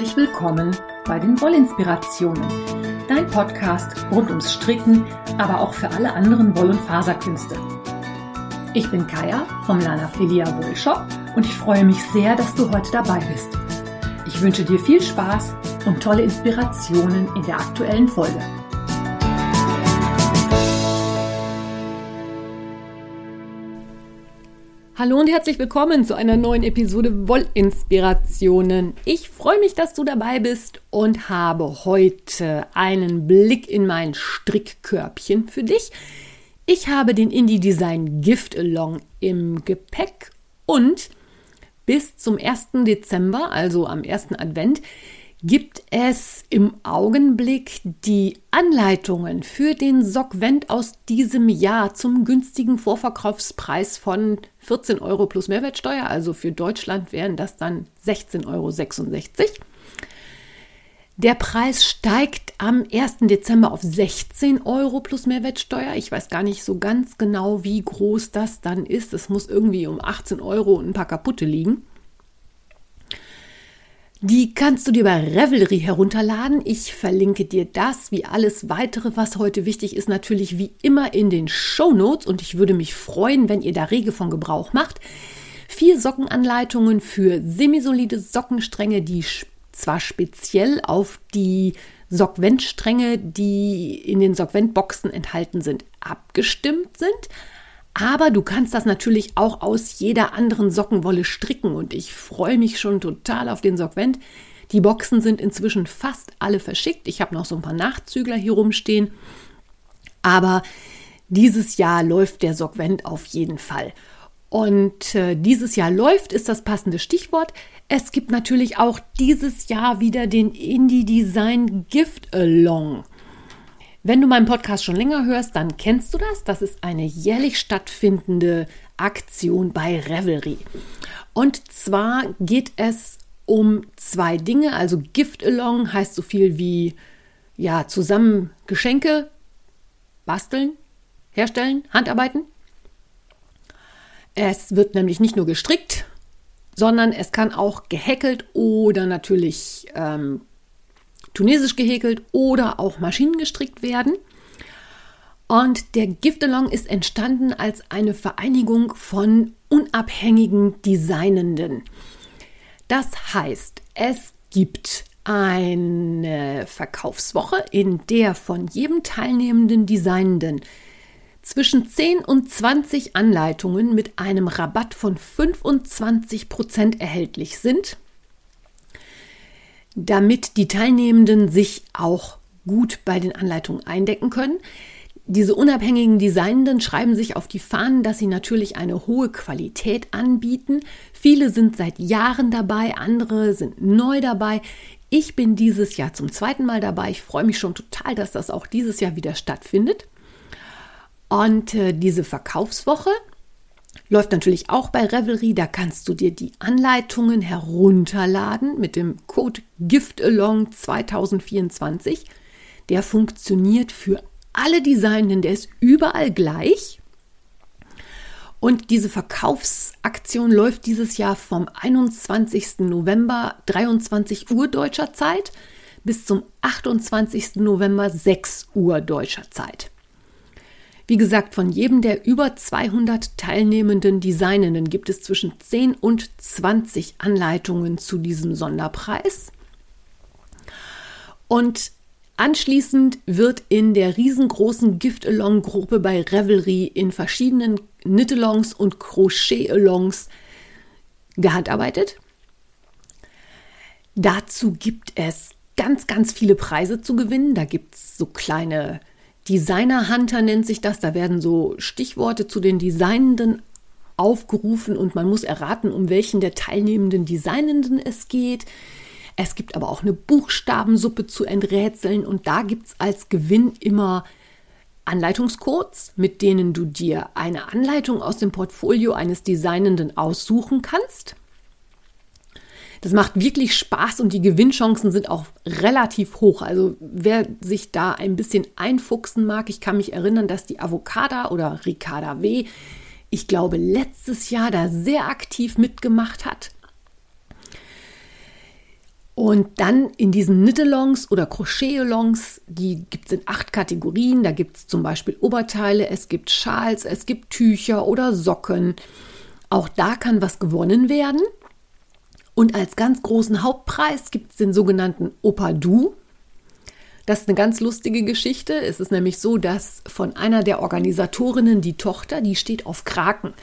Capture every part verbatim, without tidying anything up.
herzlich willkommen bei den Wollinspirationen, dein Podcast rund ums Stricken, aber auch für alle anderen Woll- und Faserkünste. Ich bin Kaya vom Lana Filia Wollshop und ich freue mich sehr, dass du heute dabei bist. Ich wünsche dir viel Spaß und tolle Inspirationen in der aktuellen Folge. Hallo und herzlich willkommen zu einer neuen Episode Wollinspirationen. Ich freue mich, dass du dabei bist und habe heute einen Blick in mein Strickkörbchen für dich. Ich habe den Indie Design Gift Along im Gepäck und bis zum ersten Dezember, also am ersten Advent, gibt es im Augenblick die Anleitungen für den Sockvent aus diesem Jahr zum günstigen Vorverkaufspreis von vierzehn Euro plus Mehrwertsteuer. Also für Deutschland wären das dann sechzehn Euro sechsundsechzig. Der Preis steigt am ersten Dezember auf sechzehn Euro plus Mehrwertsteuer. Ich weiß gar nicht so ganz genau, wie groß das dann ist. Es muss irgendwie um achtzehn Euro und ein paar kaputte liegen. Die kannst du dir bei Ravelry herunterladen. Ich verlinke dir das, wie alles weitere, was heute wichtig ist, natürlich wie immer in den Shownotes. Und ich würde mich freuen, wenn ihr da rege von Gebrauch macht. Vier Sockenanleitungen für semisolide Sockenstränge, die zwar speziell auf die Sockvent-Stränge, die in den Sockvent-Boxen enthalten sind, abgestimmt sind. Aber du kannst das natürlich auch aus jeder anderen Sockenwolle stricken und ich freue mich schon total auf den Sockvent. Die Boxen sind inzwischen fast alle verschickt. Ich habe noch so ein paar Nachzügler hier rumstehen. Aber dieses Jahr läuft der Sockvent auf jeden Fall. Und äh, dieses Jahr läuft ist das passende Stichwort. Es gibt natürlich auch dieses Jahr wieder den Indie Design Gift Along. Wenn du meinen Podcast schon länger hörst, dann kennst du das. Das ist eine jährlich stattfindende Aktion bei Ravelry. Und zwar geht es um zwei Dinge. Also Gift Along heißt so viel wie ja, zusammen Geschenke basteln, herstellen, Handarbeiten. Es wird nämlich nicht nur gestrickt, sondern es kann auch gehäkelt oder natürlich ähm, tunesisch gehäkelt oder auch maschinengestrickt werden. Und der Gift Along ist entstanden als eine Vereinigung von unabhängigen Designenden. Das heißt, es gibt eine Verkaufswoche, in der von jedem teilnehmenden Designenden zwischen zehn und zwanzig Anleitungen mit einem Rabatt von fünfundzwanzig Prozent erhältlich sind, damit die Teilnehmenden sich auch gut bei den Anleitungen eindecken können. Diese unabhängigen Designenden schreiben sich auf die Fahnen, dass sie natürlich eine hohe Qualität anbieten. Viele sind seit Jahren dabei, andere sind neu dabei. Ich bin dieses Jahr zum zweiten Mal dabei. Ich freue mich schon total, dass das auch dieses Jahr wieder stattfindet. Und äh, diese Verkaufswoche läuft natürlich auch bei Ravelry. Da kannst du dir die Anleitungen herunterladen mit dem Code Gift Along zwanzig vierundzwanzig. Der funktioniert für alle Designenden, der ist überall gleich. Und diese Verkaufsaktion läuft dieses Jahr vom einundzwanzigsten November dreiundzwanzig Uhr deutscher Zeit bis zum achtundzwanzigsten November sechs Uhr deutscher Zeit. Wie gesagt, von jedem der über zweihundert teilnehmenden Designenden gibt es zwischen zehn und zwanzig Anleitungen zu diesem Sonderpreis. Und anschließend wird in der riesengroßen Gift-Along-Gruppe bei Ravelry in verschiedenen Knit-Alongs und Crochet-Alongs gehandarbeitet. Dazu gibt es ganz, ganz viele Preise zu gewinnen. Da gibt es so kleine Designer Hunter nennt sich das. Da werden so Stichworte zu den Designenden aufgerufen und man muss erraten, um welchen der teilnehmenden Designenden es geht. Es gibt aber auch eine Buchstabensuppe zu enträtseln und da gibt es als Gewinn immer Anleitungscodes, mit denen du dir eine Anleitung aus dem Portfolio eines Designenden aussuchen kannst. Das macht wirklich Spaß und die Gewinnchancen sind auch relativ hoch. Also wer sich da ein bisschen einfuchsen mag, ich kann mich erinnern, dass die Avocada oder Ricarda W., ich glaube, letztes Jahr da sehr aktiv mitgemacht hat. Und dann in diesen Knit-Alongs oder Crochet-Alongs, die gibt es in acht Kategorien. Da gibt es zum Beispiel Oberteile, es gibt Schals, es gibt Tücher oder Socken. Auch da kann was gewonnen werden. Und als ganz großen Hauptpreis gibt es den sogenannten Opadu. Das ist eine ganz lustige Geschichte. Es ist nämlich so, dass von einer der Organisatorinnen die Tochter, die steht auf Kraken.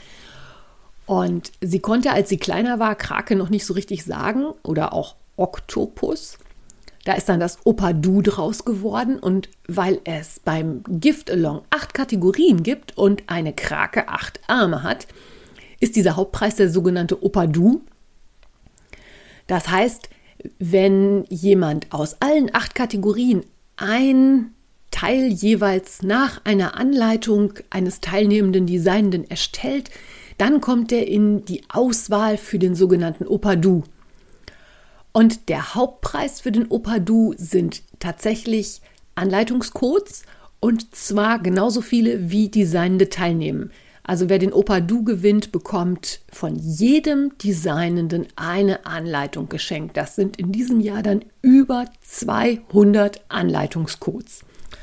Und sie konnte, als sie kleiner war, Krake noch nicht so richtig sagen oder auch Oktopus. Da ist dann das Opadu draus geworden und weil es beim Gift-Along acht Kategorien gibt und eine Krake acht Arme hat, ist dieser Hauptpreis der sogenannte Opadu. Das heißt, wenn jemand aus allen acht Kategorien ein Teil jeweils nach einer Anleitung eines teilnehmenden Designenden erstellt, dann kommt er in die Auswahl für den sogenannten Opadu. Und der Hauptpreis für den Opadu sind tatsächlich Anleitungscodes und zwar genauso viele wie Designende teilnehmen. Also wer den Opadu gewinnt, bekommt von jedem Designenden eine Anleitung geschenkt. Das sind in diesem Jahr dann über zweihundert Anleitungscodes.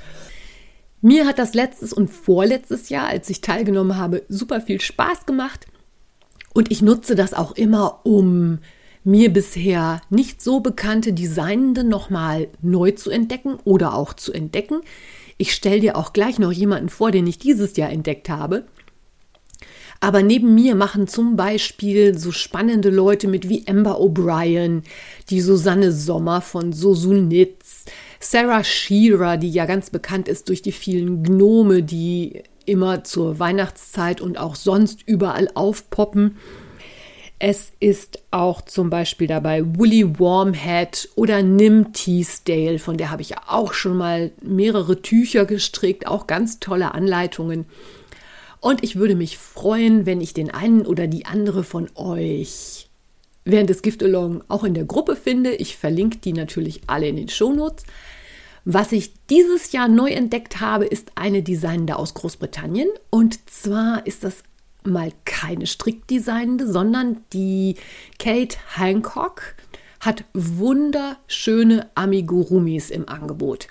Mir hat das letztes und vorletztes Jahr, als ich teilgenommen habe, super viel Spaß gemacht. Und ich nutze das auch immer, um mir bisher nicht so bekannte Designende nochmal neu zu entdecken oder auch zu entdecken. Ich stelle dir auch gleich noch jemanden vor, den ich dieses Jahr entdeckt habe. Aber neben mir machen zum Beispiel so spannende Leute mit wie Amber O'Brien, die Susanne Sommer von Sosu Knits, Sarah Shearer, die ja ganz bekannt ist durch die vielen Gnome, die immer zur Weihnachtszeit und auch sonst überall aufpoppen. Es ist auch zum Beispiel dabei Woolly Wormhead oder Nim Teasdale, von der habe ich ja auch schon mal mehrere Tücher gestrickt, auch ganz tolle Anleitungen. Und ich würde mich freuen, wenn ich den einen oder die andere von euch während des Gift-Along auch in der Gruppe finde. Ich verlinke die natürlich alle in den Shownotes. Was ich dieses Jahr neu entdeckt habe, ist eine Designende aus Großbritannien. Und zwar ist das mal keine Strickdesignende, sondern die Kate Hancock hat wunderschöne Amigurumis im Angebot.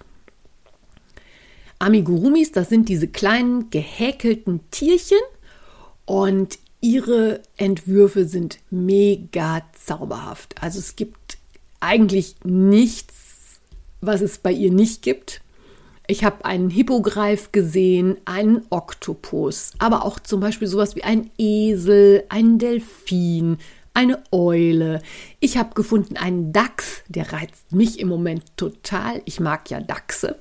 Amigurumis, das sind diese kleinen gehäkelten Tierchen und ihre Entwürfe sind mega zauberhaft. Also es gibt eigentlich nichts, was es bei ihr nicht gibt. Ich habe einen Hippogreif gesehen, einen Oktopus, aber auch zum Beispiel sowas wie ein Esel, einen Delfin, eine Eule. Ich habe gefunden einen Dachs, der reizt mich im Moment total. Ich mag ja Dachse.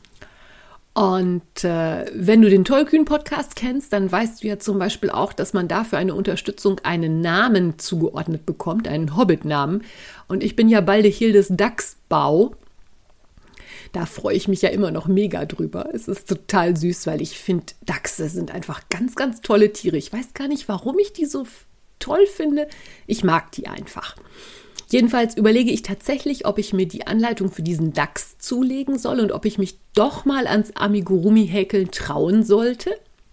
Und äh, wenn du den Tollkühn-Podcast kennst, dann weißt du ja zum Beispiel auch, dass man dafür eine Unterstützung einen Namen zugeordnet bekommt, einen Hobbit-Namen. Und ich bin ja Baldehildes Dachsbau. Da freue ich mich ja immer noch mega drüber. Es ist total süß, weil ich finde, Dachse sind einfach ganz, ganz tolle Tiere. Ich weiß gar nicht, warum ich die so toll finde. Ich mag die einfach. Jedenfalls überlege ich tatsächlich, ob ich mir die Anleitung für diesen Dachs zulegen soll und ob ich mich doch mal ans Amigurumi-Häkeln trauen sollte.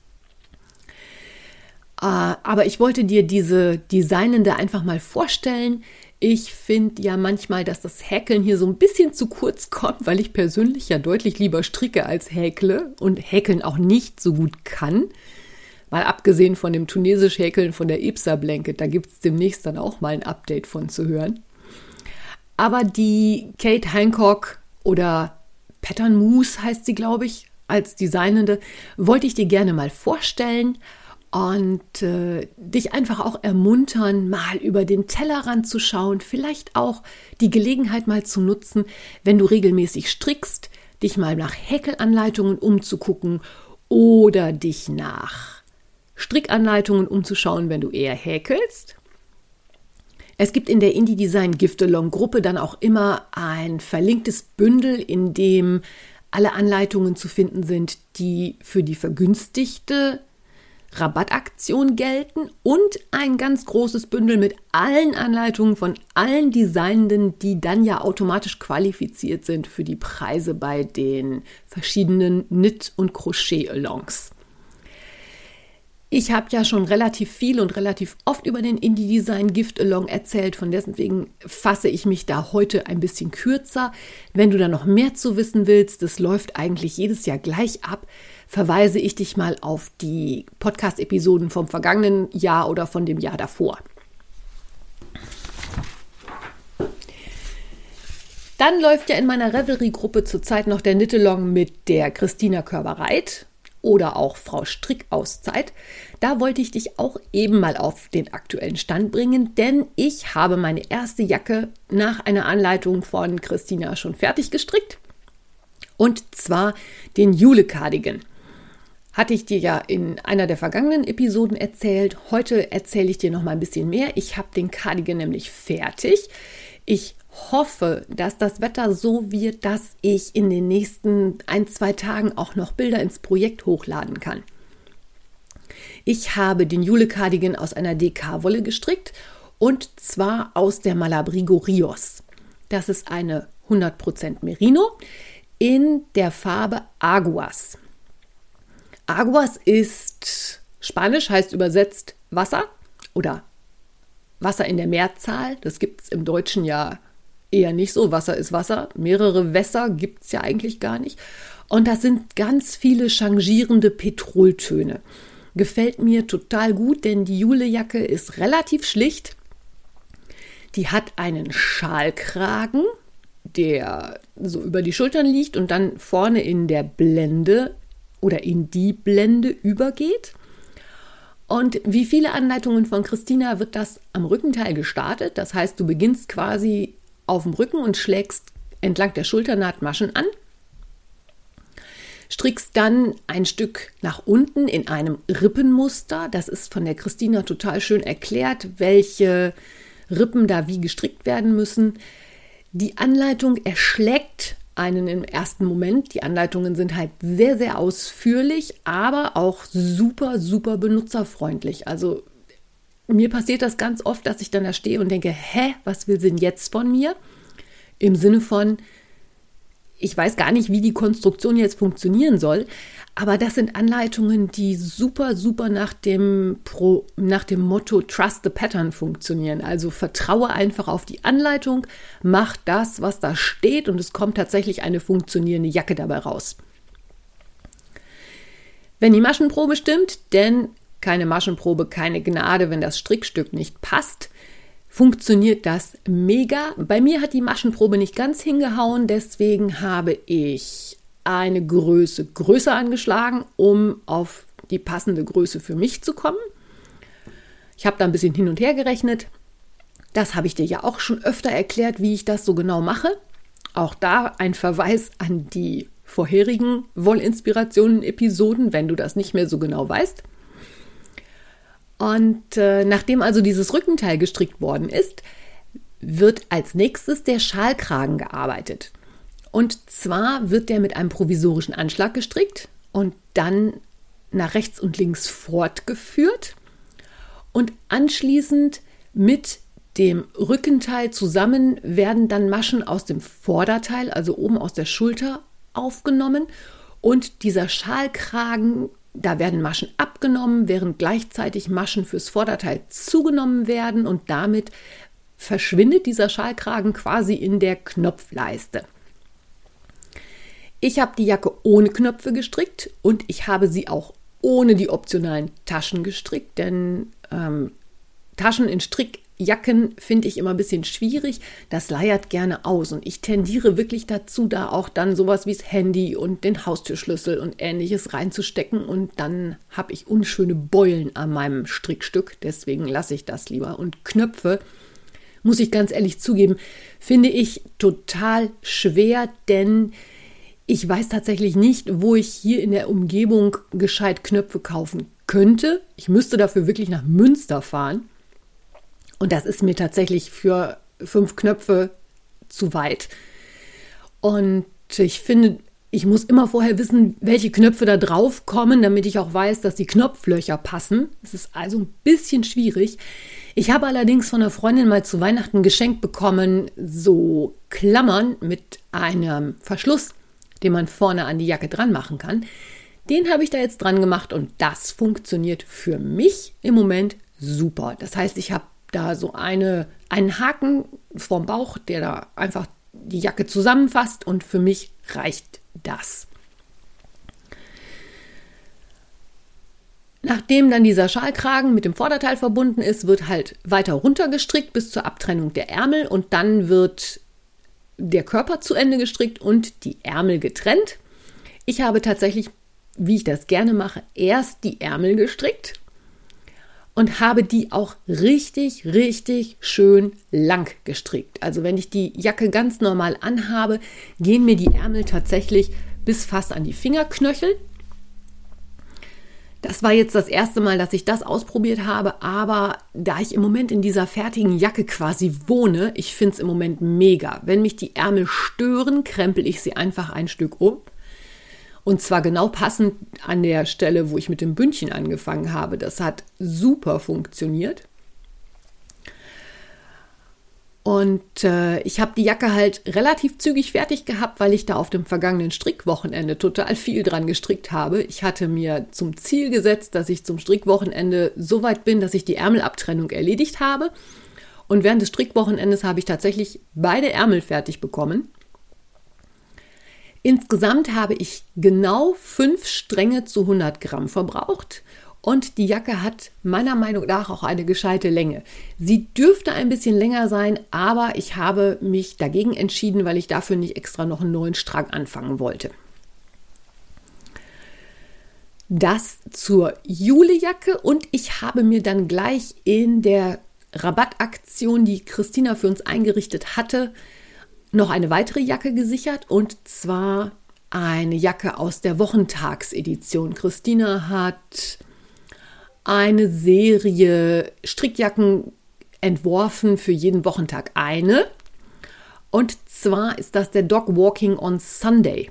Aber ich wollte dir diese Designende einfach mal vorstellen. Ich finde ja manchmal, dass das Häkeln hier so ein bisschen zu kurz kommt, weil ich persönlich ja deutlich lieber stricke als häkle und Häkeln auch nicht so gut kann. Mal abgesehen von dem tunesisch Häkeln von der Ipsa Blanket, da gibt es demnächst dann auch mal ein Update von zu hören. Aber die Kate Hancock oder Pattern Moose heißt sie, glaube ich, als Designende, wollte ich dir gerne mal vorstellen und äh, dich einfach auch ermuntern, mal über den Tellerrand zu schauen, vielleicht auch die Gelegenheit mal zu nutzen, wenn du regelmäßig strickst, dich mal nach Häkelanleitungen umzugucken oder dich nach Strickanleitungen umzuschauen, wenn du eher häkelst. Es gibt in der Indie Design Gift-Along Gruppe dann auch immer ein verlinktes Bündel, in dem alle Anleitungen zu finden sind, die für die vergünstigte Rabattaktion gelten und ein ganz großes Bündel mit allen Anleitungen von allen Designenden, die dann ja automatisch qualifiziert sind für die Preise bei den verschiedenen Knit- und Crochet-Alongs. Ich habe ja schon relativ viel und relativ oft über den Indie Design Gift Along erzählt, von deswegen fasse ich mich da heute ein bisschen kürzer. Wenn du da noch mehr zu wissen willst, das läuft eigentlich jedes Jahr gleich ab, verweise ich dich mal auf die Podcast-Episoden vom vergangenen Jahr oder von dem Jahr davor. Dann läuft ja in meiner Revelry-Gruppe zurzeit noch der Knit-Along mit der Christina Körber-Reit oder auch Frau Strickauszeit. Da wollte ich dich auch eben mal auf den aktuellen Stand bringen, denn ich habe meine erste Jacke nach einer Anleitung von Christina schon fertig gestrickt. Und zwar den Jule-Cardigan. Hatte ich dir ja in einer der vergangenen Episoden erzählt. Heute erzähle ich dir noch mal ein bisschen mehr. Ich habe den Cardigan nämlich fertig. Ich hoffe, dass das Wetter so wird, dass ich in den nächsten ein, zwei Tagen auch noch Bilder ins Projekt hochladen kann. Ich habe den Jule-Cardigan aus einer D K-Wolle gestrickt und zwar aus der Malabrigo Rios. Das ist eine hundert Prozent Merino in der Farbe Aguas. Aguas ist Spanisch, heißt übersetzt Wasser oder Wasser in der Mehrzahl. Das gibt es im Deutschen ja eher nicht so. Wasser ist Wasser. Mehrere Wässer gibt es ja eigentlich gar nicht. Und das sind ganz viele changierende Petroltöne. Gefällt mir total gut, denn die Julejacke ist relativ schlicht. Die hat einen Schalkragen, der so über die Schultern liegt und dann vorne in der Blende oder in die Blende übergeht. Und wie viele Anleitungen von Christina wird das am Rückenteil gestartet. Das heißt, du beginnst quasi auf dem Rücken und schlägst entlang der Schulternaht Maschen an. Strickst dann ein Stück nach unten in einem Rippenmuster. Das ist von der Christina total schön erklärt, welche Rippen da wie gestrickt werden müssen. Die Anleitung erschlägt einen im ersten Moment. Die Anleitungen sind halt sehr, sehr ausführlich, aber auch super, super benutzerfreundlich. Also mir passiert das ganz oft, dass ich dann da stehe und denke, hä, was will sie denn jetzt von mir? Im Sinne von, ich weiß gar nicht, wie die Konstruktion jetzt funktionieren soll, aber das sind Anleitungen, die super, super nach dem, Pro, nach dem Motto Trust the Pattern funktionieren. Also vertraue einfach auf die Anleitung, mach das, was da steht und es kommt tatsächlich eine funktionierende Jacke dabei raus. Wenn die Maschenprobe stimmt, denn keine Maschenprobe, keine Gnade, wenn das Strickstück nicht passt, funktioniert das mega. Bei mir hat die Maschenprobe nicht ganz hingehauen, deswegen habe ich eine Größe größer angeschlagen, um auf die passende Größe für mich zu kommen. Ich habe da ein bisschen hin und her gerechnet. Das habe ich dir ja auch schon öfter erklärt, wie ich das so genau mache. Auch da ein Verweis an die vorherigen Wollinspirationen-Episoden, wenn du das nicht mehr so genau weißt. Und äh, nachdem also dieses Rückenteil gestrickt worden ist, wird als nächstes der Schalkragen gearbeitet. Und zwar wird der mit einem provisorischen Anschlag gestrickt und dann nach rechts und links fortgeführt und anschließend mit dem Rückenteil zusammen werden dann Maschen aus dem Vorderteil, also oben aus der Schulter, aufgenommen und dieser Schalkragen, da werden Maschen abgenommen, während gleichzeitig Maschen fürs Vorderteil zugenommen werden und damit verschwindet dieser Schalkragen quasi in der Knopfleiste. Ich habe die Jacke ohne Knöpfe gestrickt und ich habe sie auch ohne die optionalen Taschen gestrickt, denn ähm, Taschen in Strickjacken finde ich immer ein bisschen schwierig. Das leiert gerne aus und ich tendiere wirklich dazu, da auch dann sowas wie das Handy und den Haustürschlüssel und Ähnliches reinzustecken und dann habe ich unschöne Beulen an meinem Strickstück. Deswegen lasse ich das lieber. Und Knöpfe, muss ich ganz ehrlich zugeben, finde ich total schwer, denn ich weiß tatsächlich nicht, wo ich hier in der Umgebung gescheit Knöpfe kaufen könnte. Ich müsste dafür wirklich nach Münster fahren. Und das ist mir tatsächlich für fünf Knöpfe zu weit. Und ich finde, ich muss immer vorher wissen, welche Knöpfe da drauf kommen, damit ich auch weiß, dass die Knopflöcher passen. Es ist also ein bisschen schwierig. Ich habe allerdings von einer Freundin mal zu Weihnachten geschenkt bekommen, so Klammern mit einem Verschluss, den man vorne an die Jacke dran machen kann. Den habe ich da jetzt dran gemacht und das funktioniert für mich im Moment super. Das heißt, ich habe da so eine, einen Haken vorm Bauch, der da einfach die Jacke zusammenfasst und für mich reicht das. Nachdem dann dieser Schalkragen mit dem Vorderteil verbunden ist, wird halt weiter runter gestrickt bis zur Abtrennung der Ärmel und dann wird der Körper zu Ende gestrickt und die Ärmel getrennt. Ich habe tatsächlich, wie ich das gerne mache, erst die Ärmel gestrickt und habe die auch richtig, richtig schön lang gestrickt. Also wenn ich die Jacke ganz normal anhabe, gehen mir die Ärmel tatsächlich bis fast an die Fingerknöchel. Das war jetzt das erste Mal, dass ich das ausprobiert habe, aber da ich im Moment in dieser fertigen Jacke quasi wohne, ich finde es im Moment mega. Wenn mich die Ärmel stören, krempel ich sie einfach ein Stück um. Und zwar genau passend an der Stelle, wo ich mit dem Bündchen angefangen habe. Das hat super funktioniert. Und äh, ich habe die Jacke halt relativ zügig fertig gehabt, weil ich da auf dem vergangenen Strickwochenende total viel dran gestrickt habe. Ich hatte mir zum Ziel gesetzt, dass ich zum Strickwochenende so weit bin, dass ich die Ärmelabtrennung erledigt habe. Und während des Strickwochenendes habe ich tatsächlich beide Ärmel fertig bekommen. Insgesamt habe ich genau fünf Stränge zu hundert Gramm verbraucht. Und die Jacke hat meiner Meinung nach auch eine gescheite Länge. Sie dürfte ein bisschen länger sein, aber ich habe mich dagegen entschieden, weil ich dafür nicht extra noch einen neuen Strang anfangen wollte. Das zur Julejacke und ich habe mir dann gleich in der Rabattaktion, die Christina für uns eingerichtet hatte, noch eine weitere Jacke gesichert und zwar eine Jacke aus der Wochentagsedition. Christina hat eine Serie Strickjacken entworfen, für jeden Wochentag eine. Und zwar ist das der Dog Walking on Sunday.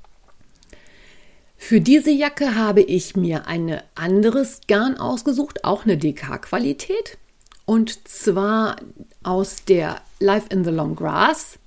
Für diese Jacke habe ich mir ein anderes Garn ausgesucht, auch eine D K-Qualität. Und zwar aus der Life in the Long Grass.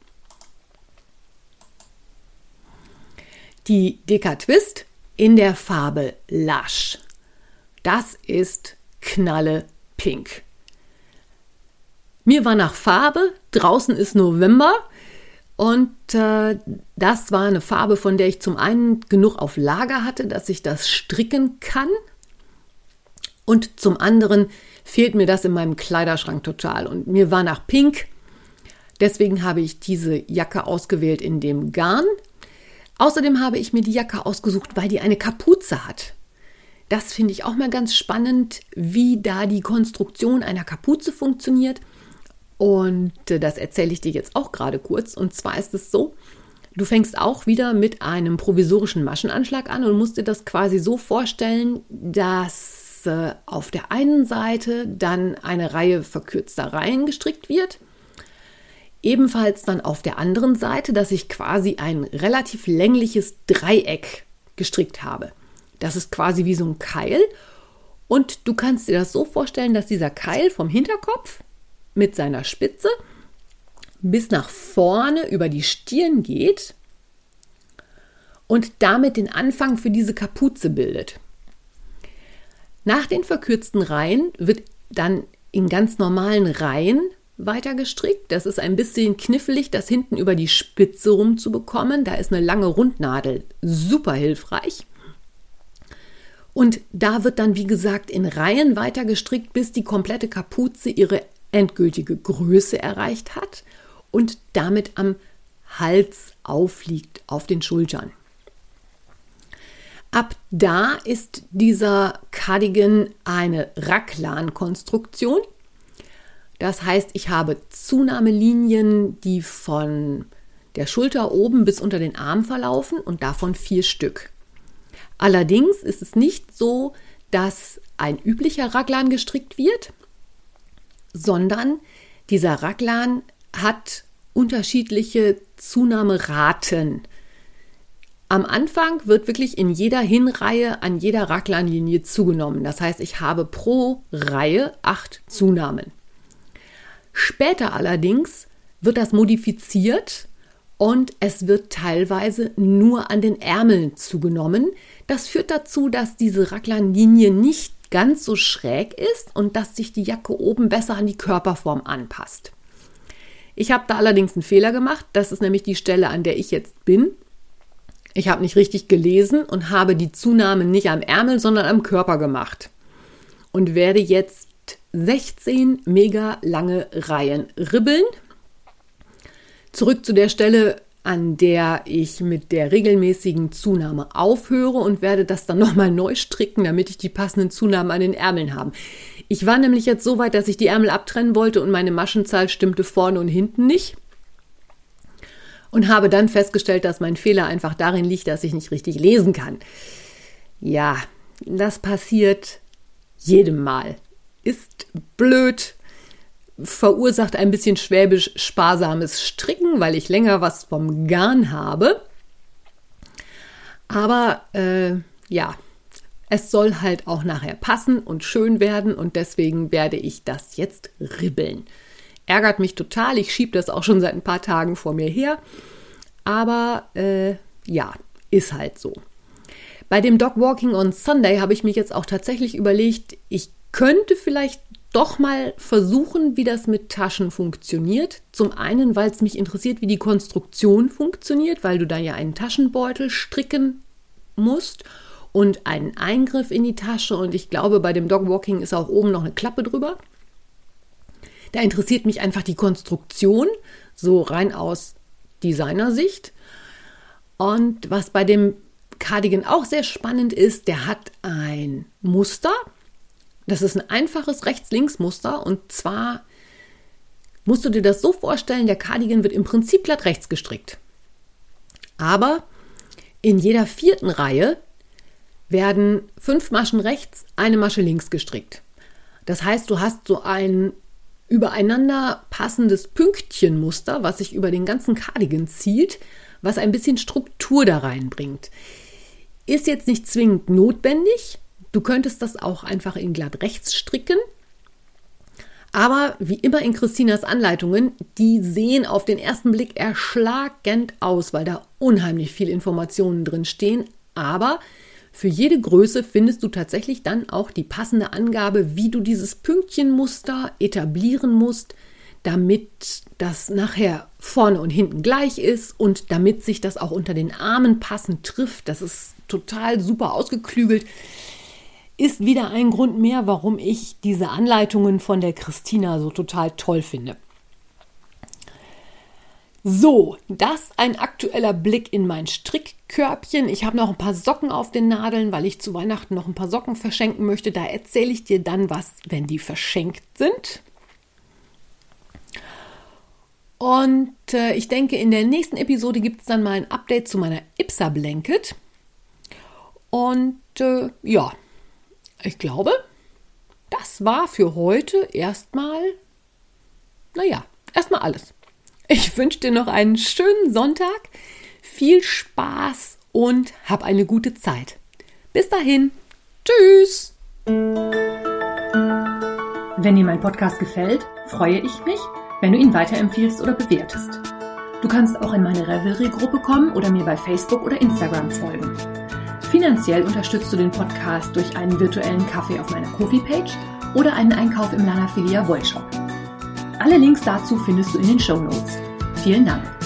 Die D K Twist in der Farbe Lush. Das ist knalle pink. Mir war nach Farbe, draußen ist November und äh, das war eine Farbe, von der ich zum einen genug auf Lager hatte, dass ich das stricken kann und zum anderen fehlt mir das in meinem Kleiderschrank total und mir war nach pink. Deswegen habe ich diese Jacke ausgewählt in dem Garn. Außerdem habe ich mir die Jacke ausgesucht, weil die eine Kapuze hat. Das finde ich auch mal ganz spannend, wie da die Konstruktion einer Kapuze funktioniert. Und das erzähle ich dir jetzt auch gerade kurz. Und zwar ist es so, du fängst auch wieder mit einem provisorischen Maschenanschlag an und musst dir das quasi so vorstellen, dass äh, auf der einen Seite dann eine Reihe verkürzter Reihen gestrickt wird. Ebenfalls dann auf der anderen Seite, dass ich quasi ein relativ längliches Dreieck gestrickt habe. Das ist quasi wie so ein Keil und du kannst dir das so vorstellen, dass dieser Keil vom Hinterkopf mit seiner Spitze bis nach vorne über die Stirn geht und damit den Anfang für diese Kapuze bildet. Nach den verkürzten Reihen wird dann in ganz normalen Reihen weiter gestrickt. Das ist ein bisschen knifflig, das hinten über die Spitze rumzubekommen. Da ist eine lange Rundnadel super hilfreich. Und da wird dann, wie gesagt, in Reihen weiter gestrickt, bis die komplette Kapuze ihre endgültige Größe erreicht hat und damit am Hals aufliegt, auf den Schultern. Ab da ist dieser Cardigan eine Raglan-Konstruktion. Das heißt, ich habe Zunahmelinien, die von der Schulter oben bis unter den Arm verlaufen und davon vier Stück. Allerdings ist es nicht so, dass ein üblicher Raglan gestrickt wird, sondern dieser Raglan hat unterschiedliche Zunahmeraten. Am Anfang wird wirklich in jeder Hinreihe an jeder Raglanlinie zugenommen. Das heißt, ich habe pro Reihe acht Zunahmen. Später allerdings wird das modifiziert und es wird teilweise nur an den Ärmeln zugenommen. Das führt dazu, dass diese Raglanlinie nicht ganz so schräg ist und dass sich die Jacke oben besser an die Körperform anpasst. Ich habe da allerdings einen Fehler gemacht. Das ist nämlich die Stelle, an der ich jetzt bin. Ich habe nicht richtig gelesen und habe die Zunahme nicht am Ärmel, sondern am Körper gemacht. Und werde jetzt sechzehn mega lange Reihen ribbeln. Zurück zu der Stelle, an der ich mit der regelmäßigen Zunahme aufhöre und werde das dann nochmal neu stricken, damit ich die passenden Zunahmen an den Ärmeln habe. Ich war nämlich jetzt so weit, dass ich die Ärmel abtrennen wollte und meine Maschenzahl stimmte vorne und hinten nicht. Und habe dann festgestellt, dass mein Fehler einfach darin liegt, dass ich nicht richtig lesen kann. Ja, das passiert jedem Mal. Ist blöd, verursacht ein bisschen schwäbisch sparsames Stricken, weil ich länger was vom Garn habe. Aber äh, ja, es soll halt auch nachher passen und schön werden und deswegen werde ich das jetzt ribbeln. Ärgert mich total, ich schiebe das auch schon seit ein paar Tagen vor mir her, aber äh, ja, ist halt so. Bei dem Dog Walking on Sunday habe ich mich jetzt auch tatsächlich überlegt, ich könnte vielleicht doch mal versuchen, wie das mit Taschen funktioniert. Zum einen, weil es mich interessiert, wie die Konstruktion funktioniert, weil du da ja einen Taschenbeutel stricken musst und einen Eingriff in die Tasche. Und ich glaube, bei dem Dog Walking ist auch oben noch eine Klappe drüber. Da interessiert mich einfach die Konstruktion, so rein aus Designersicht. Und was bei dem Cardigan auch sehr spannend ist, der hat ein Muster. Das ist ein einfaches Rechts-Links-Muster und zwar musst du dir das so vorstellen, der Cardigan wird im Prinzip glatt rechts gestrickt. Aber in jeder vierten Reihe werden fünf Maschen rechts, eine Masche links gestrickt. Das heißt, du hast so ein übereinander passendes Pünktchenmuster, was sich über den ganzen Cardigan zieht, was ein bisschen Struktur da reinbringt. Ist jetzt nicht zwingend notwendig. Du könntest das auch einfach in glatt rechts stricken. Aber wie immer in Christinas Anleitungen, die sehen auf den ersten Blick erschlagend aus, weil da unheimlich viel Informationen drin stehen. Aber für jede Größe findest du tatsächlich dann auch die passende Angabe, wie du dieses Pünktchenmuster etablieren musst, damit das nachher vorne und hinten gleich ist und damit sich das auch unter den Armen passend trifft. Das ist total super ausgeklügelt. Ist wieder ein Grund mehr, warum ich diese Anleitungen von der Christina so total toll finde. So, das ein aktueller Blick in mein Strickkörbchen. Ich habe noch ein paar Socken auf den Nadeln, weil ich zu Weihnachten noch ein paar Socken verschenken möchte. Da erzähle ich dir dann was, wenn die verschenkt sind. Und äh, ich denke, in der nächsten Episode gibt es dann mal ein Update zu meiner Ipsa Blanket. Und äh, ja, ich glaube, das war für heute erstmal, naja, erstmal alles. Ich wünsche dir noch einen schönen Sonntag, viel Spaß und hab eine gute Zeit. Bis dahin, tschüss! Wenn dir mein Podcast gefällt, freue ich mich, wenn du ihn weiterempfiehlst oder bewertest. Du kannst auch in meine Revelry-Gruppe kommen oder mir bei Facebook oder Instagram folgen. Finanziell unterstützt du den Podcast durch einen virtuellen Kaffee auf meiner Ko-fi-Page oder einen Einkauf im Lana Filia Wollshop. Alle Links dazu findest du in den Shownotes. Vielen Dank!